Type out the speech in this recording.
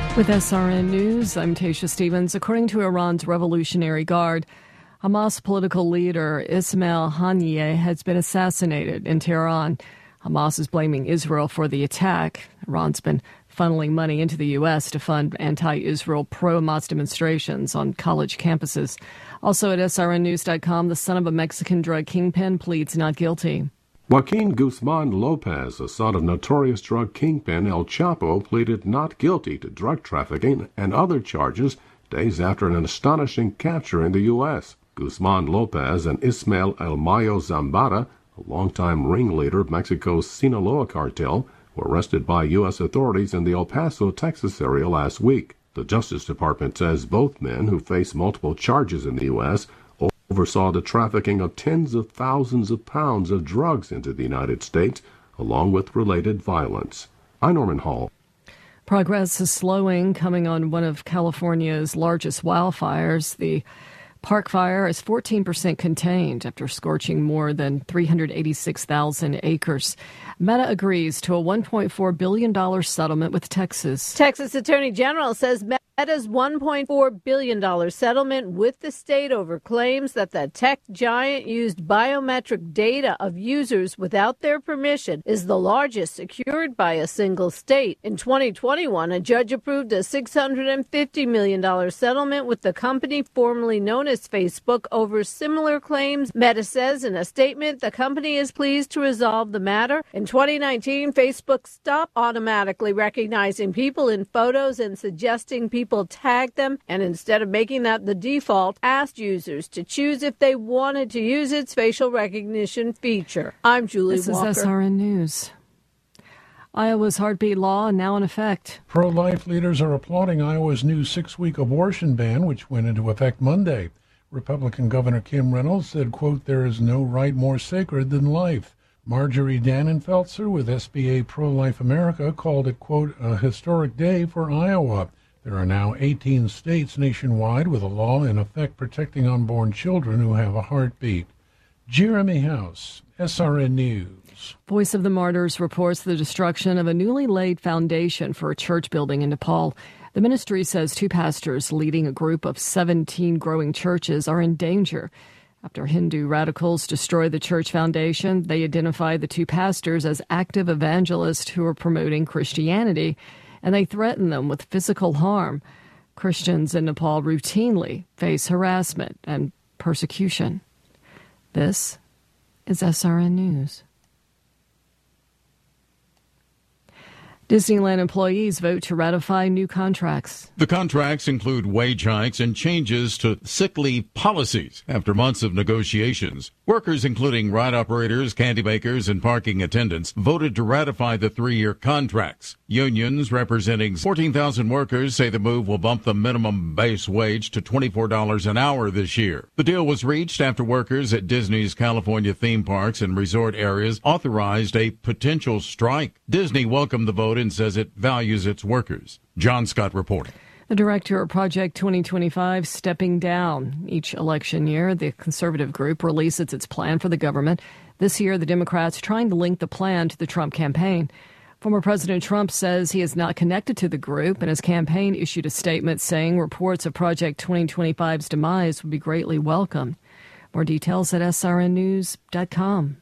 With SRN News, I'm Tasha Stevens. According to Iran's Revolutionary Guard, Hamas political leader Ismail Haniyeh has been assassinated in Tehran. Hamas is blaming Israel for the attack. Iran's been funneling money into the U.S. to fund anti-Israel pro-Hamas demonstrations on college campuses. Also at srnnews.com, the son of a Mexican drug kingpin pleads not guilty. Joaquin Guzman Lopez, the son of notorious drug kingpin El Chapo, pleaded not guilty to drug trafficking and other charges days after an astonishing capture in the U.S. Guzman Lopez and Ismael El Mayo Zambada, a longtime ringleader of Mexico's Sinaloa cartel, were arrested by U.S. authorities in the El Paso, Texas area last week. The Justice Department says both men, who face multiple charges in the U.S., oversaw the trafficking of tens of thousands of pounds of drugs into the United States, along with related violence. I'm Norman Hall. Progress is slowing, coming on one of California's largest wildfires. The Park Fire is 14% contained after scorching more than 386,000 acres. Meta agrees to a $1.4 billion settlement with Texas. Texas Attorney General says Meta's $1.4 billion settlement with the state over claims that the tech giant used biometric data of users without their permission is the largest secured by a single state. In 2021, a judge approved a $650 million settlement with the company formerly known as Facebook over similar claims. Meta says in a statement the company is pleased to resolve the matter. In 2019, Facebook stopped automatically recognizing people in photos and suggesting people tag them, and instead of making that the default, asked users to choose if they wanted to use its facial recognition feature. I'm Julie Walker. This is SRN News. Iowa's heartbeat law now in effect. Pro-life leaders are applauding Iowa's new 6-week abortion ban, which went into effect Monday. Republican Governor Kim Reynolds said, quote, "There is no right more sacred than life." Marjorie Dannenfelser with SBA Pro-Life America called it, quote, "a historic day for Iowa." There are now 18 states nationwide with a law in effect protecting unborn children who have a heartbeat. Jeremy House, SRN News. Voice of the Martyrs reports the destruction of a newly laid foundation for a church building in Nepal. The ministry says 2 pastors leading a group of 17 growing churches are in danger. After Hindu radicals destroyed the church foundation, they identified the 2 pastors as active evangelists who are promoting Christianity, and they threaten them with physical harm. Christians in Nepal routinely face harassment and persecution. This is SRN News. Disneyland employees vote to ratify new contracts. The contracts include wage hikes and changes to sick leave policies after months of negotiations. Workers, including ride operators, candy bakers, and parking attendants, voted to ratify the 3-year contracts. Unions representing 14,000 workers say the move will bump the minimum base wage to $24 an hour this year. The deal was reached after workers at Disney's California theme parks and resort areas authorized a potential strike. Disney welcomed the vote and says it values its workers. John Scott reporting. The director of Project 2025 stepping down. Each election year, the conservative group releases its plan for the government. This year, the Democrats trying to link the plan to the Trump campaign. Former President Trump says he is not connected to the group, and his campaign issued a statement saying reports of Project 2025's demise would be greatly welcomed. More details at srnnews.com.